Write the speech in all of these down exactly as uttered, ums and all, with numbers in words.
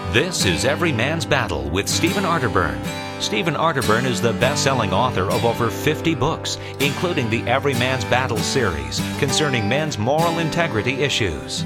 This is Every Man's Battle with Stephen Arterburn. Stephen Arterburn is the best-selling author of over fifty books, including the Every Man's Battle series concerning men's moral integrity issues.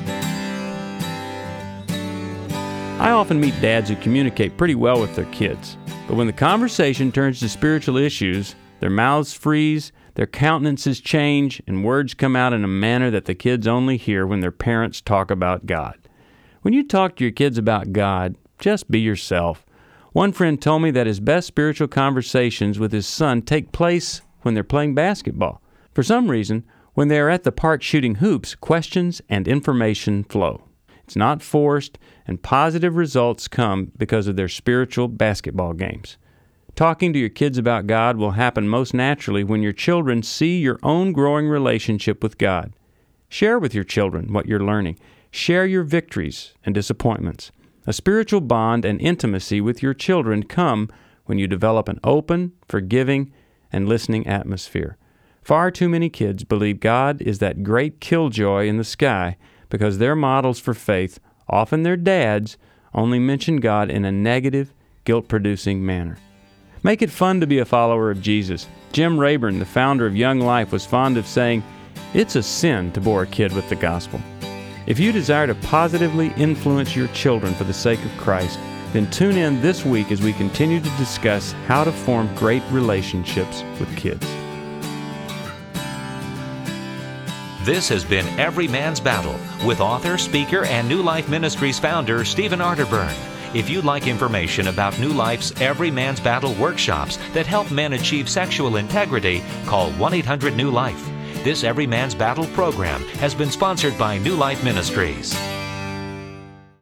I often meet dads who communicate pretty well with their kids, but when the conversation turns to spiritual issues, their mouths freeze, their countenances change, and words come out in a manner that the kids only hear when their parents talk about God. When you talk to your kids about God, just be yourself. One friend told me that his best spiritual conversations with his son take place when they're playing basketball. For some reason, when they are at the park shooting hoops, questions and information flow. It's not forced, and positive results come because of their spiritual basketball games. Talking to your kids about God will happen most naturally when your children see your own growing relationship with God. Share with your children what you're learning. Share your victories and disappointments. A spiritual bond and intimacy with your children come when you develop an open, forgiving, and listening atmosphere. Far too many kids believe God is that great killjoy in the sky because their models for faith, often their dads, only mention God in a negative, guilt-producing manner. Make it fun to be a follower of Jesus. Jim Rayburn, the founder of Young Life, was fond of saying, "It's a sin to bore a kid with the gospel." If you desire to positively influence your children for the sake of Christ, then tune in this week as we continue to discuss how to form great relationships with kids. This has been Every Man's Battle with author, speaker, and New Life Ministries founder Stephen Arterburn. If you'd like information about New Life's Every Man's Battle workshops that help men achieve sexual integrity, call one eight hundred new life. This Every Man's Battle program has been sponsored by New Life Ministries.